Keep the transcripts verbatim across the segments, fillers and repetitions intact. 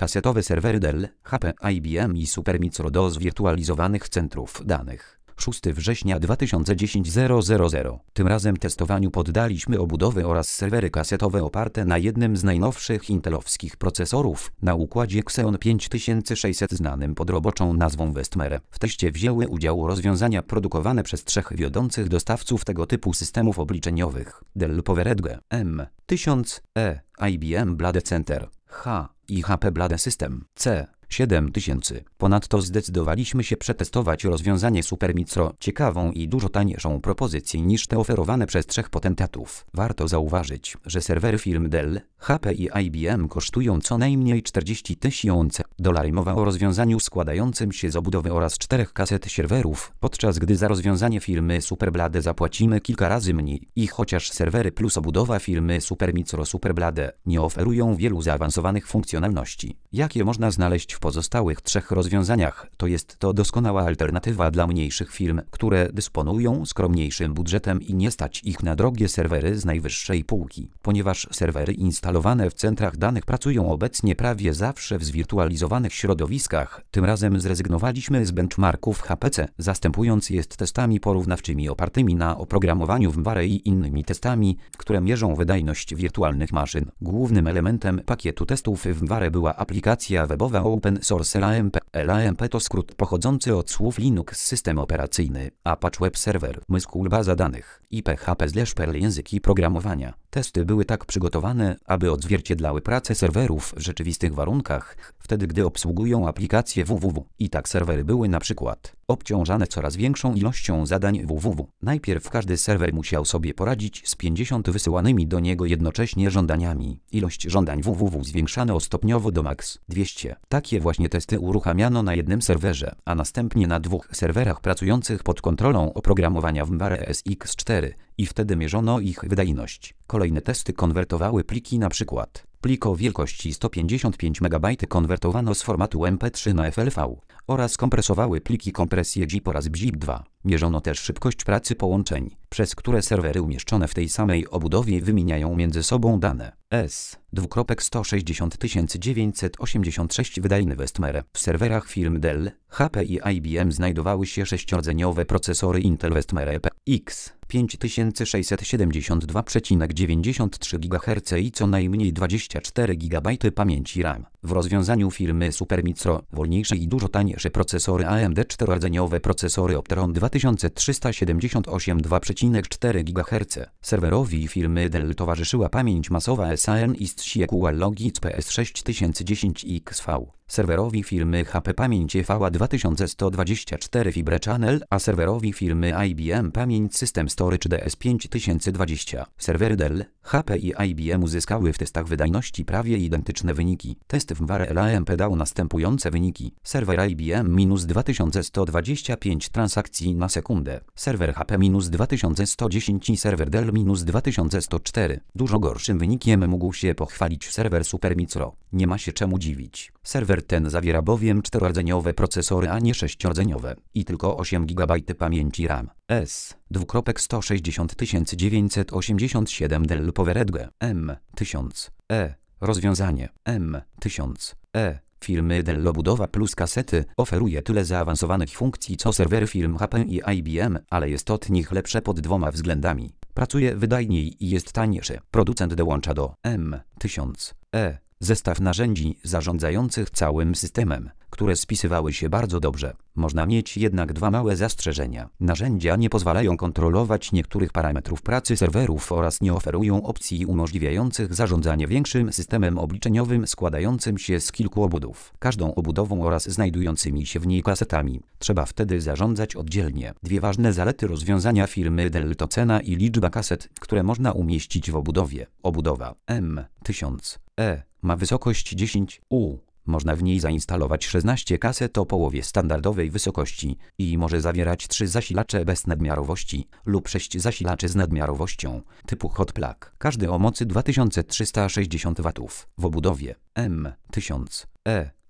Kasetowe serwery Dell, H P, I B M i Supermicro do zwirtualizowanych centrów danych. szóstego września dwa tysiące dziesiątego. Tym razem testowaniu poddaliśmy obudowy oraz serwery kasetowe oparte na jednym z najnowszych intelowskich procesorów na układzie Xeon pięć tysięcy sześćset znanym pod roboczą nazwą Westmere. W teście wzięły udział rozwiązania produkowane przez trzech wiodących dostawców tego typu systemów obliczeniowych: Dell PowerEdge M tysiąc E, I B M Blade Center H i H P Blade System C siedem tysięcy. Ponadto zdecydowaliśmy się przetestować rozwiązanie Supermicro, ciekawą i dużo tańszą propozycję niż te oferowane przez trzech potentatów. Warto zauważyć, że serwery firm Dell, H P i I B M kosztują co najmniej czterdzieści tysięcy dolarów. Mowa o rozwiązaniu składającym się z obudowy oraz czterech kaset serwerów, podczas gdy za rozwiązanie firmy Superblade zapłacimy kilka razy mniej. I chociaż serwery plus obudowa firmy Supermicro Superblade nie oferują wielu zaawansowanych funkcjonalności, jakie można znaleźć w pozostałych trzech rozwiązaniach, to jest to doskonała alternatywa dla mniejszych firm, które dysponują skromniejszym budżetem i nie stać ich na drogie serwery z najwyższej półki. Ponieważ serwery instalowane w centrach danych pracują obecnie prawie zawsze w zwirtualizowanych środowiskach, tym razem zrezygnowaliśmy z benchmarków H P C, zastępując je testami porównawczymi opartymi na oprogramowaniu VMware i innymi testami, które mierzą wydajność wirtualnych maszyn. Głównym elementem pakietu testów VMware była aplikacja webowa Open Source L A M P. L A M P to skrót pochodzący od słów Linux system operacyjny, Apache Web Server, MySQL baza danych i P H P slash Perl języki programowania. Testy były tak przygotowane, aby odzwierciedlały pracę serwerów w rzeczywistych warunkach, wtedy gdy obsługują aplikacje www. I tak serwery były na przykład obciążane coraz większą ilością zadań www. Najpierw każdy serwer musiał sobie poradzić z pięćdziesięcioma wysyłanymi do niego jednocześnie żądaniami. Ilość żądań www zwiększano stopniowo do max dwieście. Takie właśnie testy uruchamiano na jednym serwerze, a następnie na dwóch serwerach pracujących pod kontrolą oprogramowania VMware S X cztery i wtedy mierzono ich wydajność. Kolejne testy konwertowały pliki, na przykład plik o wielkości sto pięćdziesiąt pięć megabajtów konwertowano z formatu M P trzy na F L V oraz kompresowały pliki kompresję zip oraz bzip dwa. Mierzono też szybkość pracy połączeń, przez które serwery umieszczone w tej samej obudowie wymieniają między sobą dane. S sto sześćdziesiąt tysięcy dziewięćset osiemdziesiąt sześć wydajny Westmere. W serwerach firm Dell, H P i I B M znajdowały się sześciordzeniowe procesory Intel Westmere P X pięć tysięcy sześćset siedemdziesiąt dwa przecinek dziewięćdziesiąt trzy gigaherca i co najmniej dwadzieścia cztery gigabajty pamięci RAM. W rozwiązaniu firmy Supermicro wolniejsze i dużo tańsze procesory A M D czterodzeniowe procesory Opteron dwa tysiące trzysta siedemdziesiąt osiem dwa przecinek cztery gigaherca. Serwerowi firmy Dell towarzyszyła pamięć masowa S A N iSQL Logix P S sześć tysięcy dziesięć X V. Serwerowi firmy H P pamięć E V A dwa tysiące sto dwadzieścia cztery Fibre Channel, a serwerowi firmy I B M pamięć System Storage D S pięć tysięcy dwadzieścia. Serwery Dell, H P i I B M uzyskały w testach wydajności prawie identyczne wyniki. Test VMware L A M P dał następujące wyniki. Serwer I B M minus dwa tysiące sto dwadzieścia pięć transakcji na sekundę. Serwer H P minus dwa tysiące sto dziesięć i serwer Dell minus dwa tysiące sto cztery. Dużo gorszym wynikiem mógł się pochwalić serwer Supermicro. Nie ma się czemu dziwić. Serwer ten zawiera bowiem czterodzeniowe procesory, a nie sześciordzeniowe i tylko osiem gigabajtów pamięci RAM. S sto sześćdziesiąt tysięcy dziewięćset osiemdziesiąt siedem Dell PowerEdge M tysiąc E. Rozwiązanie M tysiąc E firmy Dell obudowa plus kasety oferuje tyle zaawansowanych funkcji co serwery firm H P i I B M, ale jest od nich lepsze pod dwoma względami. Pracuje wydajniej i jest tańsze. Producent dołącza do M tysiąc E zestaw narzędzi zarządzających całym systemem, które spisywały się bardzo dobrze. Można mieć jednak dwa małe zastrzeżenia. Narzędzia nie pozwalają kontrolować niektórych parametrów pracy serwerów oraz nie oferują opcji umożliwiających zarządzanie większym systemem obliczeniowym składającym się z kilku obudów. Każdą obudową oraz znajdującymi się w niej kasetami. Trzeba wtedy zarządzać oddzielnie. Dwie ważne zalety rozwiązania firmy Dell to cena i liczba kaset, które można umieścić w obudowie. Obudowa M tysiąc E ma wysokość dziesięć U. Można w niej zainstalować szesnaście kaset o połowie standardowej wysokości i może zawierać trzy zasilacze bez nadmiarowości lub sześć zasilaczy z nadmiarowością typu hot plug. Każdy o mocy dwa tysiące trzysta sześćdziesiąt watów. W obudowie M tysiąc E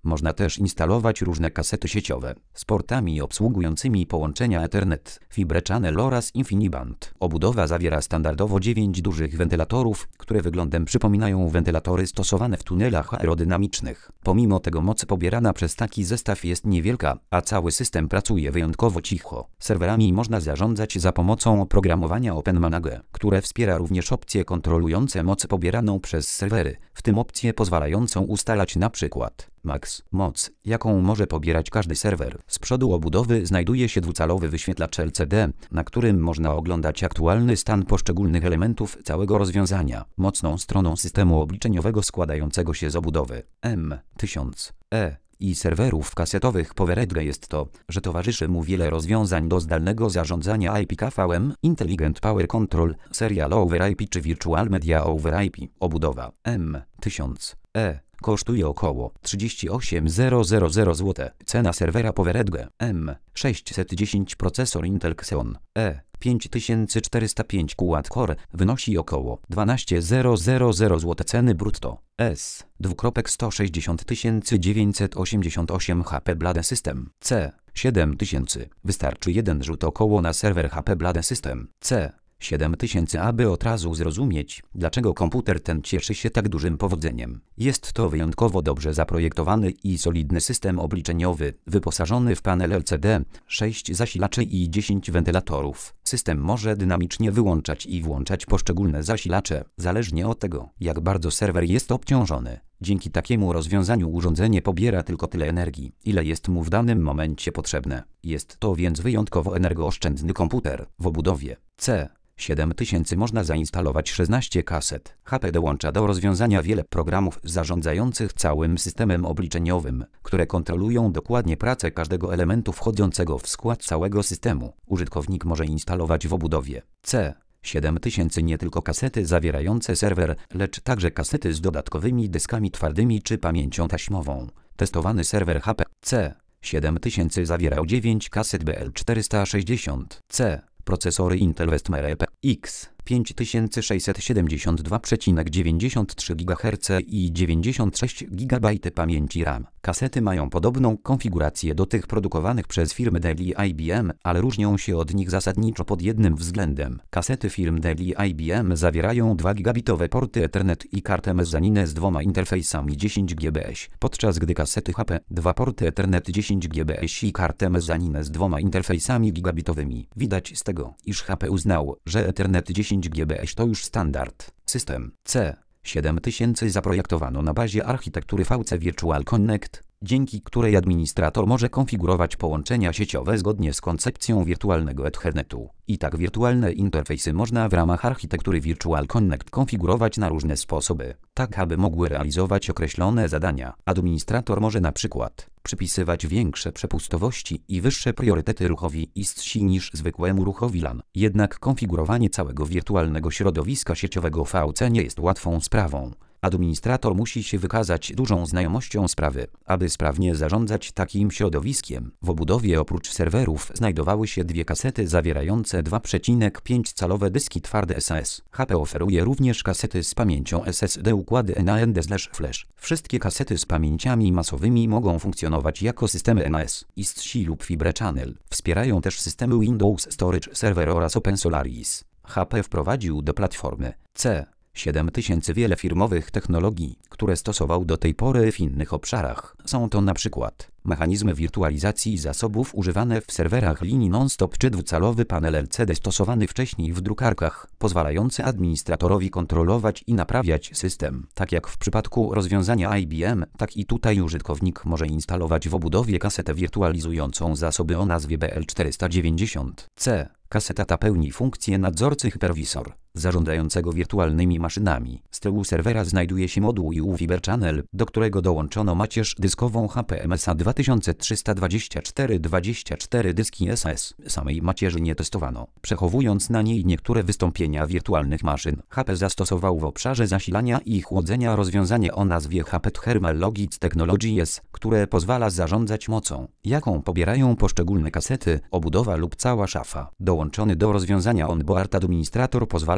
Można też instalować różne kasety sieciowe z portami obsługującymi połączenia Ethernet, Fibre Channel oraz InfiniBand. Obudowa zawiera standardowo dziewięć dużych wentylatorów, które wyglądem przypominają wentylatory stosowane w tunelach aerodynamicznych. Pomimo tego moc pobierana przez taki zestaw jest niewielka, a cały system pracuje wyjątkowo cicho. Serwerami można zarządzać za pomocą oprogramowania OpenManage, które wspiera również opcje kontrolujące moc pobieraną przez serwery, w tym opcję pozwalającą ustalać na przykład max moc, jaką może pobierać każdy serwer. Z przodu obudowy znajduje się dwucalowy wyświetlacz L C D, na którym można oglądać aktualny stan poszczególnych elementów całego rozwiązania. Mocną stroną systemu obliczeniowego składającego się z obudowy M tysiąc E i serwerów kasetowych PowerEdge jest to, że towarzyszy mu wiele rozwiązań do zdalnego zarządzania I P K V M, Intelligent Power Control, Serial over I P czy Virtual Media over I P. Obudowa M tysiąc E kosztuje około trzydzieści osiem tysięcy złotych. Cena serwera PowerEdge M sześćset dziesięć procesor Intel Xeon E pięć tysięcy czterysta pięć Quad-Core wynosi około dwanaście tysięcy złotych. Ceny brutto S sto sześćdziesiąt tysięcy dziewięćset osiemdziesiąt osiem H P Blade System C siedem tysięcy. Wystarczy jeden rzut około na serwer H P Blade System C siedem tysięcy, aby od razu zrozumieć, dlaczego komputer ten cieszy się tak dużym powodzeniem. Jest to wyjątkowo dobrze zaprojektowany i solidny system obliczeniowy, wyposażony w panel L C D, sześć zasilaczy i dziesięć wentylatorów. System może dynamicznie wyłączać i włączać poszczególne zasilacze, zależnie od tego, jak bardzo serwer jest obciążony. Dzięki takiemu rozwiązaniu urządzenie pobiera tylko tyle energii, ile jest mu w danym momencie potrzebne. Jest to więc wyjątkowo energooszczędny komputer. W obudowie C siedem tysięcy można zainstalować szesnaście kaset. H P dołącza do rozwiązania wiele programów zarządzających całym systemem obliczeniowym, które kontrolują dokładnie pracę każdego elementu wchodzącego w skład całego systemu. Użytkownik może instalować w obudowie C siedem tysięcy nie tylko kasety zawierające serwer, lecz także kasety z dodatkowymi dyskami twardymi czy pamięcią taśmową. Testowany serwer H P C siedem tysięcy zawierał dziewięć kaset B L czterysta sześćdziesiąt C. Procesory Intel Westmere P X pięć tysięcy sześćset siedemdziesiąt dwa przecinek dziewięćdziesiąt trzy gigaherca i dziewięćdziesiąt sześć gigabajtów pamięci RAM. Kasety mają podobną konfigurację do tych produkowanych przez firmy Dell i I B M, ale różnią się od nich zasadniczo pod jednym względem. Kasety firm Dell i I B M zawierają dwa gigabitowe porty Ethernet i kartę mezzaninę z dwoma interfejsami dziesięć gigabitów, podczas gdy kasety H P dwa porty Ethernet dziesięć gigabitów i kartę mezzaninę z dwoma interfejsami gigabitowymi. Widać z tego, iż H P uznał, że Ethernet dziesięć gigabitów to już standard. System C siedem tysięcy zaprojektowano na bazie architektury V C Virtual Connect, dzięki której administrator może konfigurować połączenia sieciowe zgodnie z koncepcją wirtualnego Ethernetu. I tak wirtualne interfejsy można w ramach architektury Virtual Connect konfigurować na różne sposoby, tak aby mogły realizować określone zadania. Administrator może na przykład przypisywać większe przepustowości i wyższe priorytety ruchowi I S C niż zwykłemu ruchowi LAN. Jednak konfigurowanie całego wirtualnego środowiska sieciowego V C nie jest łatwą sprawą. Administrator musi się wykazać dużą znajomością sprawy, aby sprawnie zarządzać takim środowiskiem. W obudowie oprócz serwerów znajdowały się dwie kasety zawierające dwa przecinek pięć calowe dyski twarde S A S. H P oferuje również kasety z pamięcią S S D układy N A S D/Flash. Wszystkie kasety z pamięciami masowymi mogą funkcjonować jako systemy N A S, I S C lub Fibre Channel. Wspierają też systemy Windows Storage Server oraz OpenSolaris. H P wprowadził do platformy C siedem tysięcy wiele firmowych technologii, które stosował do tej pory w innych obszarach. Są to na przykład mechanizmy wirtualizacji zasobów używane w serwerach linii non-stop czy dwucalowy panel L C D stosowany wcześniej w drukarkach, pozwalający administratorowi kontrolować i naprawiać system. Tak jak w przypadku rozwiązania I B M, tak i tutaj użytkownik może instalować w obudowie kasetę wirtualizującą zasoby o nazwie B L czterysta dziewięćdziesiąt C. Kaseta ta pełni funkcję nadzorcy hypervisor, zarządzającego wirtualnymi maszynami. Z tyłu serwera znajduje się moduł U Fibre Channel, do którego dołączono macierz dyskową H P M S A dwa tysiące trzysta dwadzieścia cztery dwadzieścia cztery dyski S A S. Samej macierzy nie testowano, przechowując na niej niektóre wystąpienia wirtualnych maszyn. H P zastosował w obszarze zasilania i chłodzenia rozwiązanie o nazwie H P Thermal Logic Technologies, które pozwala zarządzać mocą, jaką pobierają poszczególne kasety, obudowa lub cała szafa. Dołączony do rozwiązania onboard administrator pozwala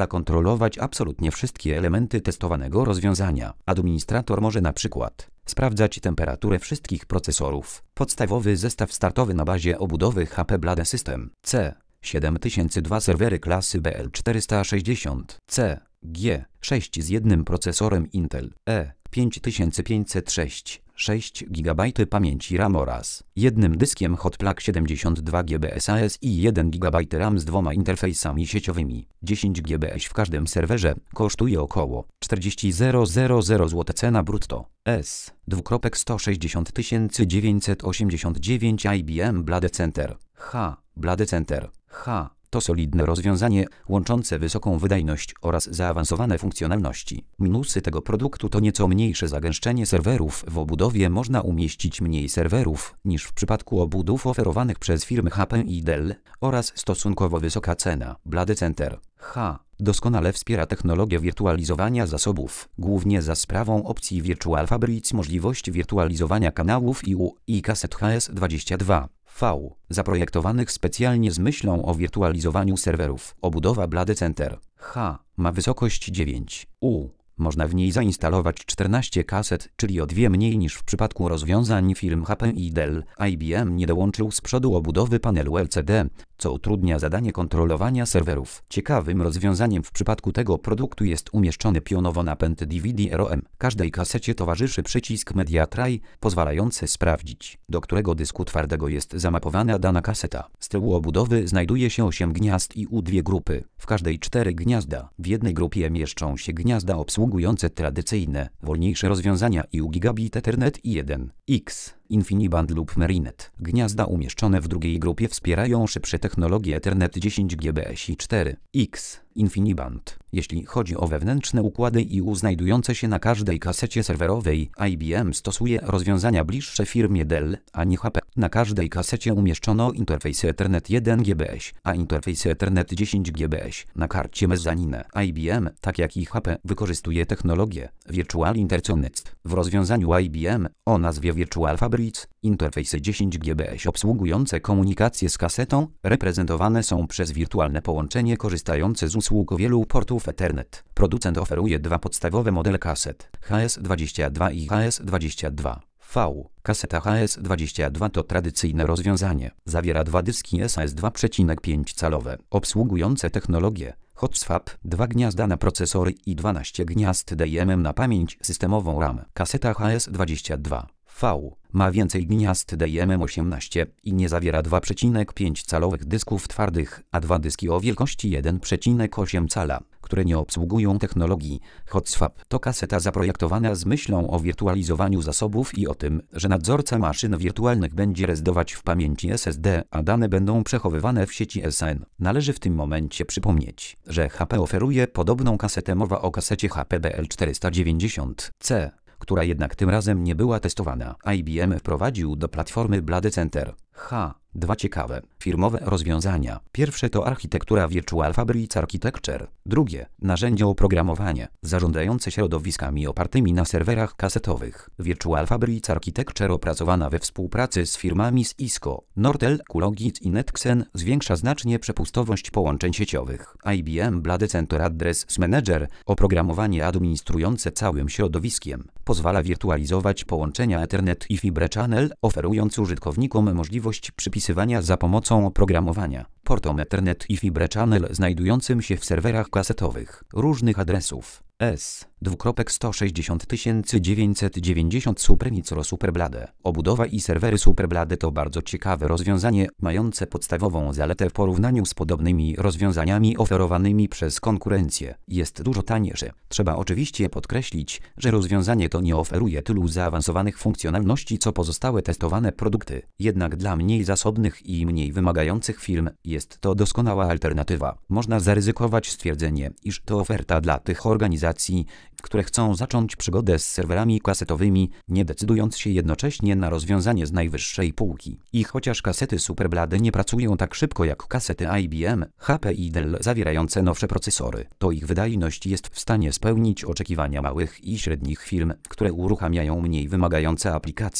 pozwala kontrolować absolutnie wszystkie elementy testowanego rozwiązania. Administrator może na przykład sprawdzać temperaturę wszystkich procesorów. Podstawowy zestaw startowy na bazie obudowy H P Blade System C siedem tysięcy dwa serwery klasy B L czterysta sześćdziesiąt C G sześć z jednym procesorem Intel E pięć tysięcy pięćset sześć sześć gigabajtów pamięci RAM oraz jednym dyskiem Hot Plug siedemdziesiąt dwa giga S A S i jeden gigabajt RAM z dwoma interfejsami sieciowymi. dziesięć giga w każdym serwerze kosztuje około czterdzieści tysięcy złotych cena brutto. S sto sześćdziesiąt tysięcy dziewięćset osiemdziesiąt dziewięć I B M Blade Center H Blade Center H to solidne rozwiązanie łączące wysoką wydajność oraz zaawansowane funkcjonalności. Minusy tego produktu to nieco mniejsze zagęszczenie serwerów. W obudowie można umieścić mniej serwerów niż w przypadku obudów oferowanych przez firmy H P i Dell oraz stosunkowo wysoka cena. Blade Center H doskonale wspiera technologię wirtualizowania zasobów, głównie za sprawą opcji Virtual Fabric, możliwość wirtualizowania kanałów I U i kaset H S dwadzieścia dwa V, zaprojektowanych specjalnie z myślą o wirtualizowaniu serwerów. Obudowa Blade Center H ma wysokość dziewięć U. Można w niej zainstalować czternaście kaset, czyli o dwie mniej niż w przypadku rozwiązań firm H P i Dell. I B M nie dołączył z przodu obudowy panelu L C D, co utrudnia zadanie kontrolowania serwerów. Ciekawym rozwiązaniem w przypadku tego produktu jest umieszczony pionowo napęd D V D R O M. Każdej kasecie towarzyszy przycisk Media Tray, pozwalający sprawdzić, do którego dysku twardego jest zamapowana dana kaseta. Z tyłu obudowy znajduje się osiem gniazd I U, dwie grupy, w każdej cztery gniazda. W jednej grupie mieszczą się gniazda obsługujące tradycyjne, wolniejsze rozwiązania I U Gigabit Ethernet i jeden X. InfiniBand lub Merinet. Gniazda umieszczone w drugiej grupie wspierają szybsze technologie Ethernet dziesięć gigabajtów i cztery X. InfiniBand. Jeśli chodzi o wewnętrzne układy I U znajdujące się na każdej kasecie serwerowej, I B M stosuje rozwiązania bliższe firmie Dell, a nie H P. Na każdej kasecie umieszczono interfejsy Ethernet jeden gigabajt, a interfejsy Ethernet dziesięć gigabajtów. Na karcie mezzaninę I B M, tak jak i H P, wykorzystuje technologię Virtual Interconnect. W rozwiązaniu I B M o nazwie Virtual Fabric, interfejsy dziesięć gigabajtów obsługujące komunikację z kasetą reprezentowane są przez wirtualne połączenie korzystające z usług wielu portów Ethernet. Producent oferuje dwa podstawowe modele kaset H S dwadzieścia dwa i H S dwadzieścia dwa V. Kaseta H S dwadzieścia dwa to tradycyjne rozwiązanie. Zawiera dwa dyski S A S dwa przecinek pięć calowe, obsługujące technologię Hot Swap, dwa gniazda na procesory i dwanaście gniazd D I M M na pamięć systemową RAM. Kaseta H S dwadzieścia dwa V ma więcej gniazd D I M M osiemnaście i nie zawiera dwa przecinek pięć calowych dysków twardych, a dwa dyski o wielkości jeden przecinek osiem cala, które nie obsługują technologii Hot Swap. To kaseta zaprojektowana z myślą o wirtualizowaniu zasobów i o tym, że nadzorca maszyn wirtualnych będzie rezydować w pamięci S S D, a dane będą przechowywane w sieci S N. Należy w tym momencie przypomnieć, że H P oferuje podobną kasetę. Mowa o kasecie H P B L czterysta dziewięćdziesiąt C, która jednak tym razem nie była testowana. I B M wprowadził do platformy Blade Center H dwa ciekawe firmowe rozwiązania. Pierwsze to architektura Virtual Fabric Architecture. Drugie narzędzie oprogramowania zarządzające środowiskami opartymi na serwerach kasetowych. Virtual Fabric Architecture opracowana we współpracy z firmami z Cisco, Nortel, Qlogit i Netxen zwiększa znacznie przepustowość połączeń sieciowych. I B M Blade Center Address Manager, oprogramowanie administrujące całym środowiskiem, pozwala wirtualizować połączenia Ethernet i Fibre Channel, oferując użytkownikom możliwość przypisywania za pomocą oprogramowania portom Ethernet i Fibre Channel znajdującym się w serwerach kasetowych różnych adresów. S sto sześćdziesiąt tysięcy dziewięćset dziewięćdziesiąt Supermicro Superblade. Obudowa i serwery Superblade to bardzo ciekawe rozwiązanie, mające podstawową zaletę w porównaniu z podobnymi rozwiązaniami oferowanymi przez konkurencję. Jest dużo tańsze. Trzeba oczywiście podkreślić, że rozwiązanie to nie oferuje tylu zaawansowanych funkcjonalności co pozostałe testowane produkty. Jednak dla mniej zasobnych i mniej wymagających firm jest to doskonała alternatywa. Można zaryzykować stwierdzenie, iż to oferta dla tych organizacji, które chcą zacząć przygodę z serwerami kasetowymi, nie decydując się jednocześnie na rozwiązanie z najwyższej półki. I chociaż kasety Superblade nie pracują tak szybko jak kasety I B M, H P i Dell zawierające nowsze procesory, to ich wydajność jest w stanie spełnić oczekiwania małych i średnich firm, które uruchamiają mniej wymagające aplikacje.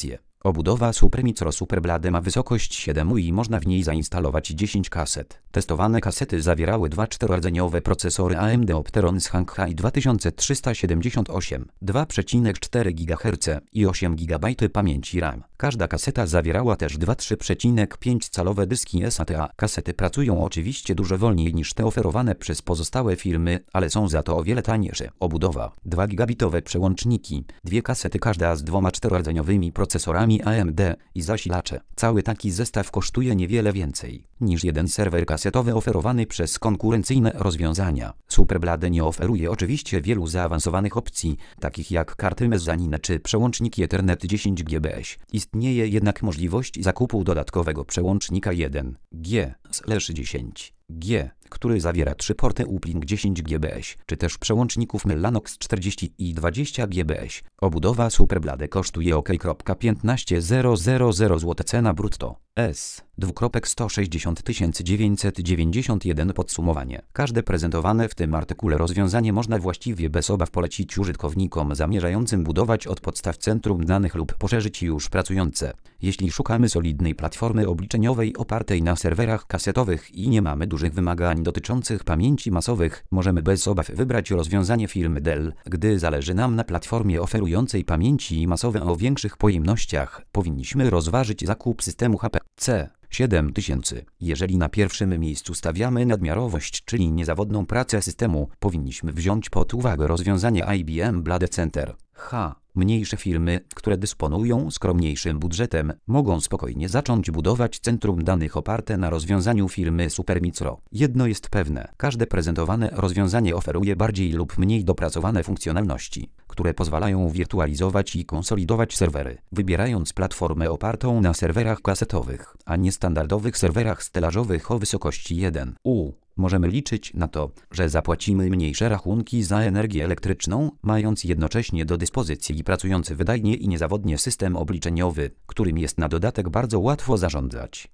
Obudowa Supermicro Superblade ma wysokość siedem U i można w niej zainstalować dziesięć kaset. Testowane kasety zawierały dwa czterordzeniowe procesory A M D Opteron Shanghai dwa tysiące trzysta siedemdziesiąt osiem, dwa przecinek cztery gigaherca i osiem gigabajtów pamięci RAM. Każda kaseta zawierała też dwa trzy przecinek pięć calowe dyski S A T A. Kasety pracują oczywiście dużo wolniej niż te oferowane przez pozostałe firmy, ale są za to o wiele tańsze. Obudowa: dwa gigabitowe przełączniki, dwie kasety każda z dwoma czterordzeniowymi procesorami A M D i zasilacze. Cały taki zestaw kosztuje niewiele więcej niż jeden serwer kasetowy oferowany przez konkurencyjne rozwiązania. Superblade nie oferuje oczywiście wielu zaawansowanych opcji, takich jak karty mezzanine czy przełączniki Ethernet dziesięć gigabajtów. Istnieje jednak możliwość zakupu dodatkowego przełącznika jeden G dziesięć G, który zawiera trzy porty uplink dziesięć gigabajtów, czy też przełączników Mellanox czterdzieści i dwadzieścia gigabajtów. Obudowa Superblade kosztuje ok piętnaście tysięcy złotych cena brutto. S. sto sześćdziesiąt tysięcy dziewięćset dziewięćdziesiąt jeden Podsumowanie. Każde prezentowane w tym artykule rozwiązanie można właściwie bez obaw polecić użytkownikom zamierzającym budować od podstaw centrum danych lub poszerzyć już pracujące. Jeśli szukamy solidnej platformy obliczeniowej opartej na serwerach kasetowych i nie mamy dużych wymagań dotyczących pamięci masowych, możemy bez obaw wybrać rozwiązanie firmy Dell. Gdy zależy nam na platformie oferującej pamięci masowe o większych pojemnościach, powinniśmy rozważyć zakup systemu H P C siedem tysięcy. Jeżeli na pierwszym miejscu stawiamy nadmiarowość, czyli niezawodną pracę systemu, powinniśmy wziąć pod uwagę rozwiązanie I B M Blade Center H. Mniejsze firmy, które dysponują skromniejszym budżetem, mogą spokojnie zacząć budować centrum danych oparte na rozwiązaniu firmy Supermicro. Jedno jest pewne, każde prezentowane rozwiązanie oferuje bardziej lub mniej dopracowane funkcjonalności, które pozwalają wirtualizować i konsolidować serwery, wybierając platformę opartą na serwerach kasetowych, a nie standardowych serwerach stelażowych o wysokości jeden U. Możemy liczyć na to, że zapłacimy mniejsze rachunki za energię elektryczną, mając jednocześnie do dyspozycji pracujący wydajnie i niezawodnie system obliczeniowy, którym jest na dodatek bardzo łatwo zarządzać.